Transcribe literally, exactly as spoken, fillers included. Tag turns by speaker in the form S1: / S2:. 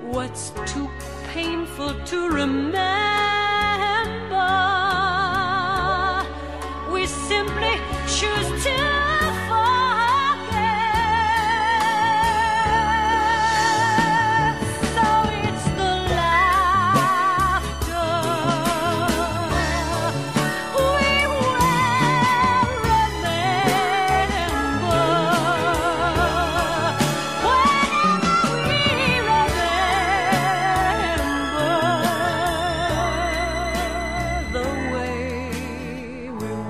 S1: What's too painful to remember? We simply choose